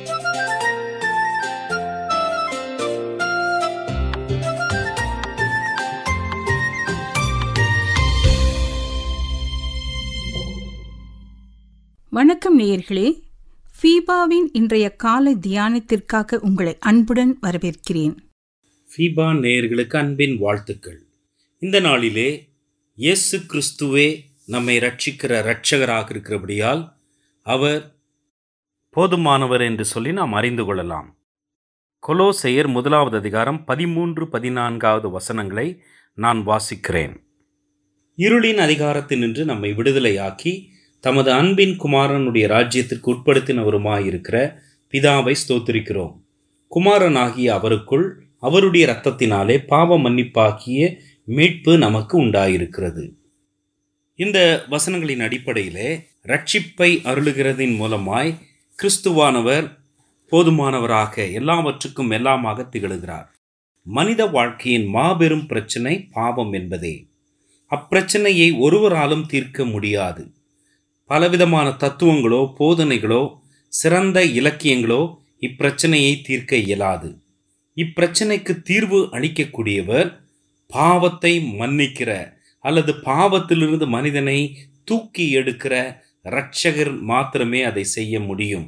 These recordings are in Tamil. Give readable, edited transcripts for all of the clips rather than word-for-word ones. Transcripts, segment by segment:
வணக்கம் நேயர்களே, ஃபீபாவின் இன்றைய காலை தியானத்திற்காக உங்களை அன்புடன் வரவேற்கிறேன். ஃபீபா நேயர்களுக்கு அன்பின் வாழ்த்துக்கள். இந்த நாளிலே இயேசு கிறிஸ்துவே நம்மை ரட்சிக்கிற இரட்சகராக இருக்கிறபடியால் அவர் போதுமானவர் என்று சொல்லி நாம் அறிந்து கொள்ளலாம். கொலோசையர் 1 அதிகாரம் 13-14 வசனங்களை நான் வாசிக்கிறேன். இருளின் அதிகாரத்தினின்று நம்மை விடுதலையாக்கி தமது அன்பின் குமாரனுடைய ராஜ்யத்திற்கு உட்படுத்தினவருமாயிருக்கிற பிதாவை ஸ்தோத்திரிக்கிறோம். குமாரனாகிய அவருக்குள் அவருடைய இரத்தத்தினாலே பாவ மன்னிப்பாக்கிய மீட்பு நமக்கு உண்டாயிருக்கிறது. இந்த வசனங்களின் அடிப்படையிலே ரட்சிப்பை அருளுகிறதின் மூலமாய் கிறிஸ்துவானவர் போதுமானவராக எல்லாவற்றுக்கும் எல்லாமாக திகழுகிறார். மனித வாழ்க்கையின் மாபெரும் பிரச்சனை பாவம் என்பதே. அப்பிரச்சனையை ஒருவராலும் தீர்க்க முடியாது. பலவிதமான தத்துவங்களோ போதனைகளோ சிறந்த இலக்கியங்களோ இப்பிரச்சனையை தீர்க்க இயலாது. இப்பிரச்சனைக்கு தீர்வு அளிக்கக்கூடியவர் பாவத்தை மன்னிக்கிற அல்லது பாவத்திலிருந்து மனிதனை தூக்கி எடுக்கிற இரட்சகர் மாத்திரமே அதை செய்ய முடியும்.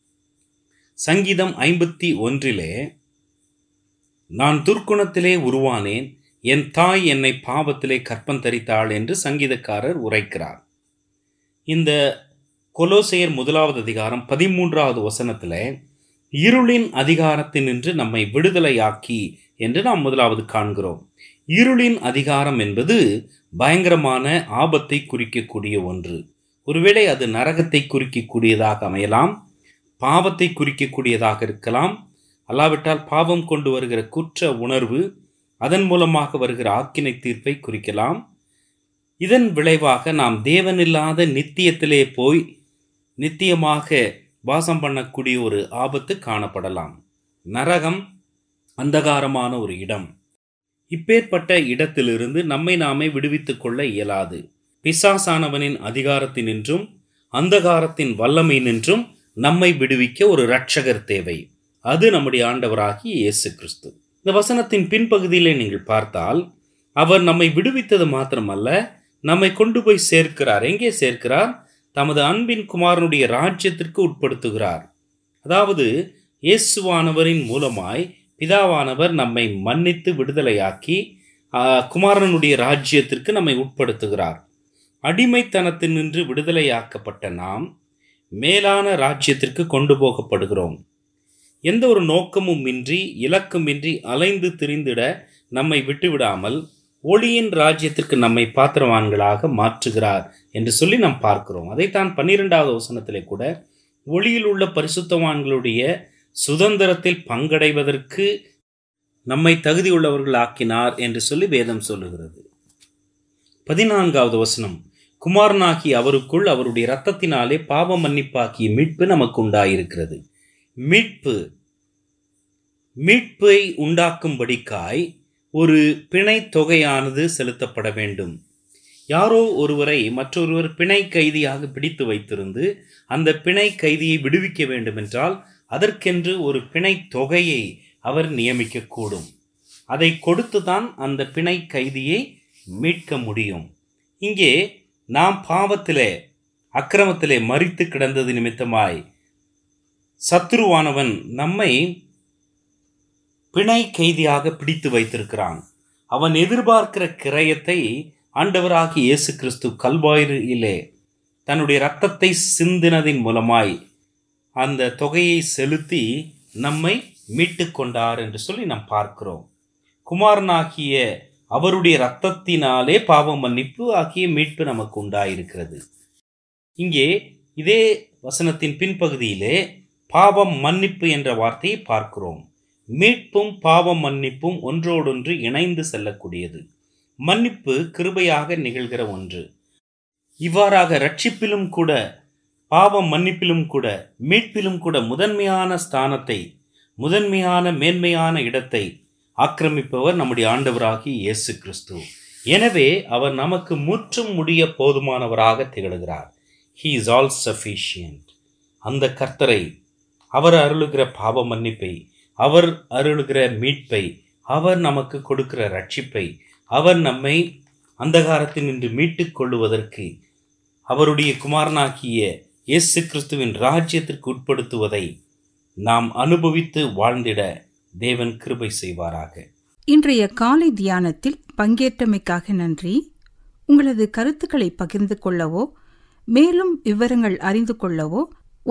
சங்கீதம் 51 நான் துர்க்குணத்திலே உருவானேன், என் தாய் என்னை பாவத்திலே கற்பந்தரித்தாள் என்று சங்கீதக்காரர் உரைக்கிறார். இந்த கொலோசையர் 1 அதிகாரம் 13 வசனத்தில் இருளின் அதிகாரத்தினின்று நம்மை விடுதலையாக்கி என்று நாம் முதலாவது காண்கிறோம். இருளின் அதிகாரம் என்பது பயங்கரமான ஆபத்தை குறிக்கக்கூடிய ஒன்று. ஒருவேளை அது நரகத்தை குறிக்கக்கூடியதாக அமையலாம், பாவத்தை குறிக்கக்கூடியதாக இருக்கலாம், அல்லாவிட்டால் பாவம் கொண்டு வருகிற குற்ற உணர்வு, அதன் மூலமாக வருகிற ஆக்கினை தீர்ப்பை குறிக்கலாம். இதன் விளைவாக நாம் தேவனில்லாத நித்தியத்திலே போய் நித்தியமாக வாசம் பண்ணக்கூடிய ஒரு ஆபத்து காணப்படலாம். நரகம் அந்தகாரமான ஒரு இடம். இப்பேற்பட்ட இடத்திலிருந்து நம்மை நாமே விடுவித்துக் கொள்ள இயலாது. பிசாசானவனின் அதிகாரத்தினின்றும் அந்தகாரத்தின் வல்லமையினின்றும் நம்மை விடுவிக்க ஒரு இரட்சகர் தேவை. அது நம்முடைய ஆண்டவராகிய இயேசு கிறிஸ்து. இந்த வசனத்தின் பின்பகுதியிலே நீங்கள் பார்த்தால் அவர் நம்மை விடுவித்தது மாத்திரமல்ல, நம்மை கொண்டு போய் சேர்க்கிறார். எங்கே சேர்க்கிறார்? தமது அன்பின் குமாரனுடைய ராஜ்யத்திற்கு உட்படுத்துகிறார். அதாவது இயேசுவானவரின் மூலமாய் பிதாவானவர் நம்மை மன்னித்து விடுதலையாக்கி குமாரனுடைய ராஜ்யத்திற்கு நம்மை உட்படுத்துகிறார். அடிமைத்தனத்தினின்று விடுதலையாக்கப்பட்ட நாம் மேலான ராஜ்யத்திற்கு கொண்டு போகப்படுகிறோம். எந்த ஒரு நோக்கமும் இன்றி இலக்குமின்றி அலைந்து திரிந்திட நம்மை விட்டுவிடாமல் ஒளியின் ராஜ்யத்திற்கு நம்மை பாத்திரவான்களாக மாற்றுகிறார் என்று சொல்லி நாம் பார்க்கிறோம். அதைத்தான் 12 வசனத்திலே கூட ஒளியில் உள்ள பரிசுத்தவான்களுடைய சுதந்திரத்தில் பங்கடைவதற்கு நம்மை தகுதியுள்ளவர்கள் ஆக்கினார் என்று சொல்லி வேதம் சொல்லுகிறது. 14 வசனம், குமாரனாகி அவருக்குள் அவருடைய இரத்தத்தினாலே பாவ மன்னிப்பாக்கிய மீட்பு நமக்கு உண்டாயிருக்கிறது. மீட்பை உண்டாக்கும்படிக்காய் ஒரு பிணை தொகையானது செலுத்தப்பட வேண்டும். யாரோ ஒருவரை மற்றொருவர் பிணை கைதியாக பிடித்து வைத்திருந்து அந்த பிணை கைதியை விடுவிக்க வேண்டும் என்றால் அதற்கென்று ஒரு பிணை தொகையை அவர் நியமிக்கக்கூடும். அதை கொடுத்துதான் அந்த பிணை கைதியை மீட்க முடியும். இங்கே நாம் பாவத்திலே அக்கிரமத்திலே மரித்து கிடந்தது நிமித்தமாய் சத்துருவானவன் நம்மை பிணை கைதியாக பிடித்து வைத்திருக்கிறான். அவன் எதிர்பார்க்கிற கிரயத்தை ஆண்டவராகிய இயேசு கிறிஸ்து கல்வாயிலே தன்னுடைய இரத்தத்தை சிந்தினதின் மூலமாய் அந்த தொகையை செலுத்தி நம்மை மீட்டு கொண்டார் என்று சொல்லி நாம் பார்க்கிறோம். குமாரனாகிய அவருடைய இரத்தத்தினாலே பாவ மன்னிப்பு ஆகிய மீட்பு நமக்கு உண்டாயிருக்கிறது. இங்கே இதே வசனத்தின் பின்பகுதியிலே பாவம் மன்னிப்பு என்ற வார்த்தையை பார்க்கிறோம். மீட்பும் பாவ மன்னிப்பும் ஒன்றோடொன்று இணைந்து செல்லக்கூடியது. மன்னிப்பு கிருபையாக நிகழ்கிற ஒன்று. இவ்வாறாக ரட்சிப்பிலும் கூட பாவ மன்னிப்பிலும் கூட மீட்பிலும் கூட முதன்மையான ஸ்தானத்தை, முதன்மையான மேன்மையான இடத்தை ஆக்கிரமிப்பவர் நம்முடைய ஆண்டவராகிய இயேசு கிறிஸ்து. எனவே அவர் நமக்கு முற்றும் முடிய போதுமானவராக திகழ்கிறார். He is all sufficient. அந்த கர்த்தரை, அவர் அருளுகிற பாவ மன்னிப்பை, அவர் அருளுகிற மீட்பை, அவர் நமக்கு கொடுக்கிற ரட்சிப்பை, அவர் நம்மை அந்தகாரத்தினின்று மீட்டுக் கொள்ளுவதற்கு அவருடைய குமாரனாகிய இயேசு கிறிஸ்துவின் ராஜ்யத்திற்கு உட்படுத்துவதை நாம் அனுபவித்து வாழ்ந்திட தேவன் கிருபை செய்வாராக. இன்றைய காலை தியானத்தில் பங்கேற்றமைக்காக நன்றி. உங்களது கருத்துக்களை பகிர்ந்து கொள்ளவோ மேலும் விவரங்கள் அறிந்து கொள்ளவோ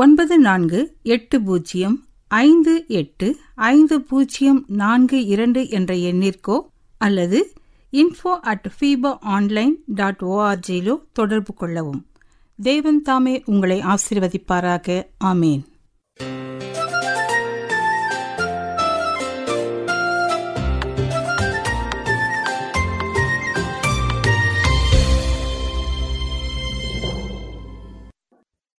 9458585042 என்ற எண்ணிற்கோ அல்லது info@fibaonline.org தொடர்பு கொள்ளவும். தேவன் தாமே உங்களை ஆசீர்வதிப்பாராக. ஆமேன்.